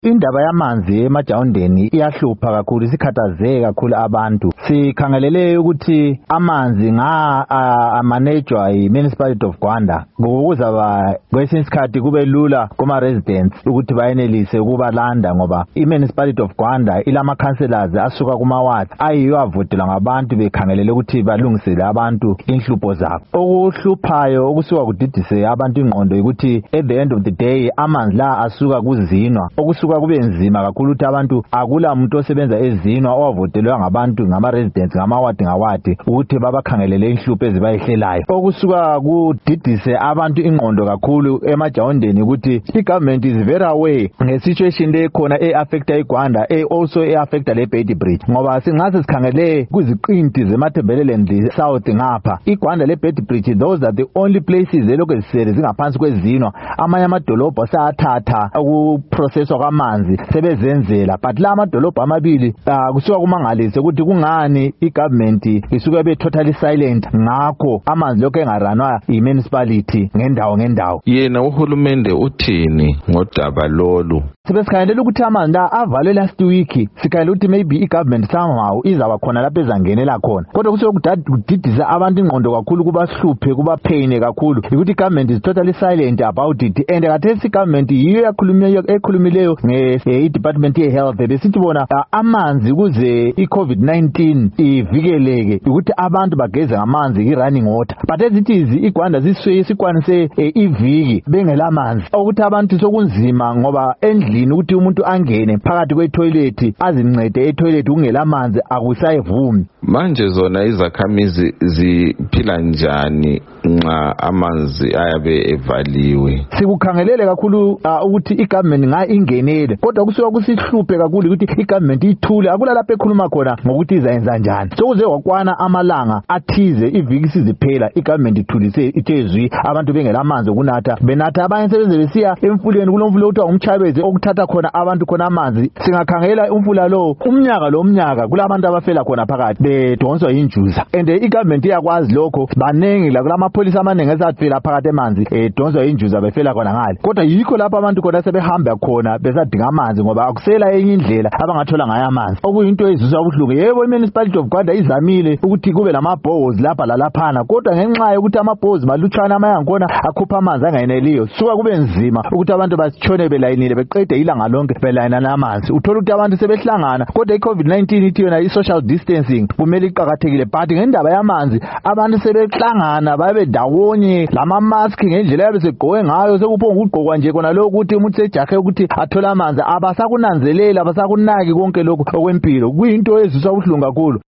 Indaba yamanzi emajawundeni iyahlupha kakhulu, isikhathazeke kakhulu abantu. Sikhangelele ukuthi amanzi amanejwa yi-Municipality of Gwanda. Ngokuzaba kwesinye isikhathi kube lula kuma-residents ukuthi bayenelise ukubalanda ngoba i-Municipality of Gwanda ilama-councillors asuka kuma-ward ayiyo avotelwa ngabantu bekhangelele ukuthi balungisele abantu inhlupho zabo. Okuhluphayo okusuka kudidise abantu ingqondo ukuthi at the end of the day amanzi la asuka kuzinwa okusuka kube nzima kakhulu ukuthi abantu akula muntu osebenza ezinwa owavotelwa ngabantu ngama-residents ngama-ward ukuthi babakhangelele inhlupho ezibayihlelayo. Okusuka kudidise abantu ingqondo kakhulu emajawundeni ukuthi i-government is very aware nge-situation lekhona e-affecta iGwanda also e-affecta le-Beit Bridge ngoba singase sikhangele kuziqinti zeMatabeleland South ngapha iGwanda le-Beit Bridge, those are the only places elokhu zisele zingaphansi kwezinwa. Amanye amadolobho sayathatha ukuprocesswa kwamanzi sebezenzela, but la amadolobho amabili kusuka kumangalise ukuthi kungani i-government isuke be totally silent ngakho amanzi lokho engaranwa i-municipality ngendawo. Yena uhulumende uthini ngodaba lolu? Sebesikhangelela ukuthi amanzi la avalwe last week, sikhangelela ukuthi maybe i-government somehow izaba khona lapho ezangenela khona, kodwa kusuke kudidisa abantu ingqondo kakhulu, kubahluphe kubapheyine kakhulu ukuthi i-government is totally silent about it. And khathesi i-government yiyo ekhulumileyo nge-department ye-health besithi bona amanzi kuze i-COVID-19 ivikeleke ukuthi abantu bageze ngamanzi i-running water, but as it is iGwanda sikwanise iviki bengela manzi ukuthi abantu sokunzima ngoba endlini ukuthi umuntu angene phakathi kwetoilet azincede etoilet kungela manzi akusayivumi. Manje zona izakhamizi ziphila njani nxa amanzi ayabe evaliwe? Sikukhangelele kakhulu ukuthi i-government ingenele, kodwa kusuka kusihluphe kakhulu ukuthi i-government ithule akula lapho ekhuluma khona ngokuthi izayenza njani. Sokuze wakwana amalanga athize iviki siziphela i-government ithulise ithezwi abantu bengela amanzi okunatha, benatha abanye sebenze besiya emfuleni kulomfula ukuthi umchabeze okuthatha khona abantu khona amanzi. Singakhangela umfula lo umnyaka kulabantu abafela khona phakathi bedonswa yinjuza, and i-government iyakwazi lokho. Banengi la kulamapolisa amaningi esafela phakathi emanzi edonswa yinjuza befela khona ngale, kodwa yikho lapho abantu khona sebehamba khona besadinga amanzi ngoba akusela enye indlela abangathola ngayo amanzi, okuyinto ezizwa ubuhlungu. Yebo i-Municipality of Gwanda izamile ukuthi kube lama-bows lapha lalaphana, kodwa ngenxa yokuthi ama-bows malutshwana amanye angkhona akhupha amanzi angayeneliyo, suka kube nzima ukuthi abantu basitshone belayinile beqede ilanga lonke belayinana amanzi. Uthola ukuthi abantu sebehlangana, kodwa i-COVID-19 ithi yona i-social distancing kumele iqakathekile, but ngendaba yamanzi abantu sebehlangana babe ndawonye, lama-mask ngendlela yabe segqoke ngayo sekuphonga ukugqokwa nje kona lokho ukuthi umuntu sejahe ukuthi athole amanzi, abasakunanzelela abasakunaki konke lokho okwempilo. Kuyinto ezizwa ubuhlungu kakhulu.